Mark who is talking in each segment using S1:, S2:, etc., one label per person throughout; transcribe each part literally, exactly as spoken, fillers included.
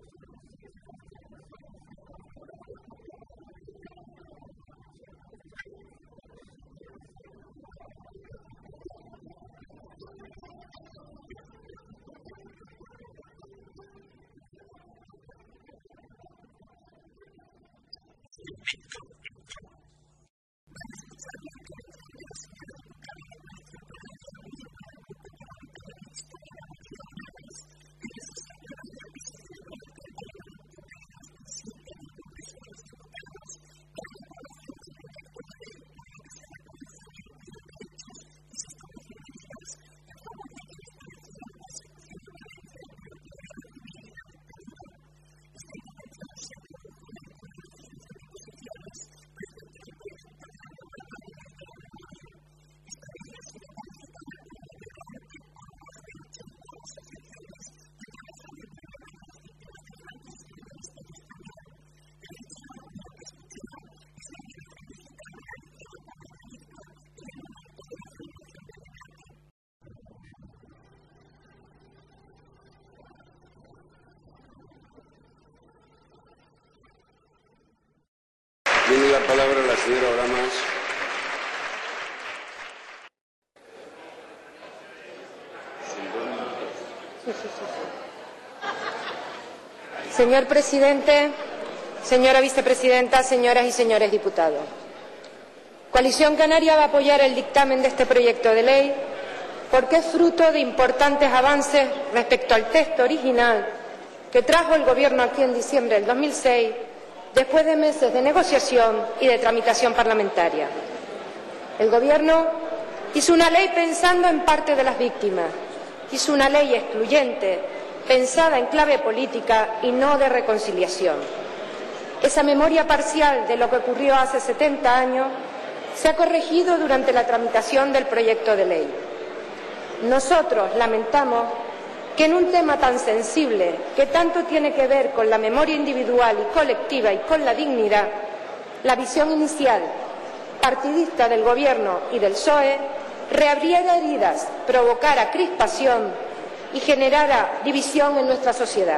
S1: Tiene la palabra la señora Oramas.
S2: Señor presidente, señora vicepresidenta, señoras y señores diputados. Coalición Canaria va a apoyar el dictamen de este proyecto de ley porque es fruto de importantes avances respecto al texto original que trajo el Gobierno aquí en diciembre del dos mil seis, después de meses de negociación y de tramitación parlamentaria. El Gobierno hizo una ley pensando en parte de las víctimas, hizo una ley excluyente, pensada en clave política y no de reconciliación. Esa memoria parcial de lo que ocurrió hace setenta años se ha corregido durante la tramitación del proyecto de ley. Nosotros lamentamos que en un tema tan sensible, que tanto tiene que ver con la memoria individual y colectiva y con la dignidad, la visión inicial partidista del Gobierno y del P S O E reabriera heridas, provocara crispación y generara división en nuestra sociedad.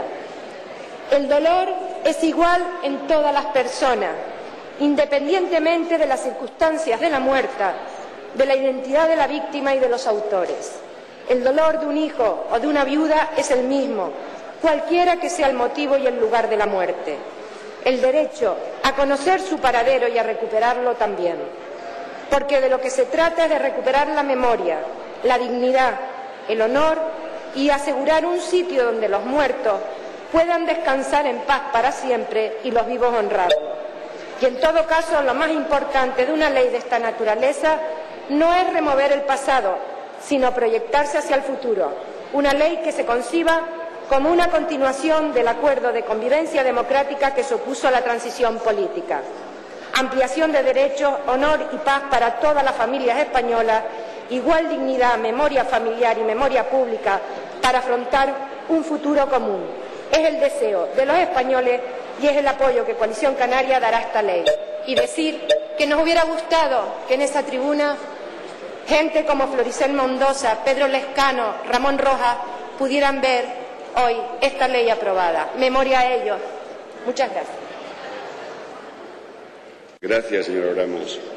S2: El dolor es igual en todas las personas, independientemente de las circunstancias de la muerta, de la identidad de la víctima y de los autores. El dolor de un hijo o de una viuda es el mismo, cualquiera que sea el motivo y el lugar de la muerte. El derecho a conocer su paradero y a recuperarlo también. Porque de lo que se trata es de recuperar la memoria, la dignidad, el honor y asegurar un sitio donde los muertos puedan descansar en paz para siempre y los vivos honrados. Y en todo caso, lo más importante de una ley de esta naturaleza no es remover el pasado, sino proyectarse hacia el futuro. Una ley que se conciba como una continuación del acuerdo de convivencia democrática que supuso la transición política. Ampliación de derechos, honor y paz para todas las familias españolas, igual dignidad, memoria familiar y memoria pública para afrontar un futuro común. Es el deseo de los españoles y es el apoyo que Coalición Canaria dará a esta ley. Y decir que nos hubiera gustado que en esa tribuna gente como Floricel Mendoza, Pedro Lescano, Ramón Rojas pudieran ver hoy esta ley aprobada. Memoria a ellos. Muchas gracias.
S1: Gracias, señora Oramas.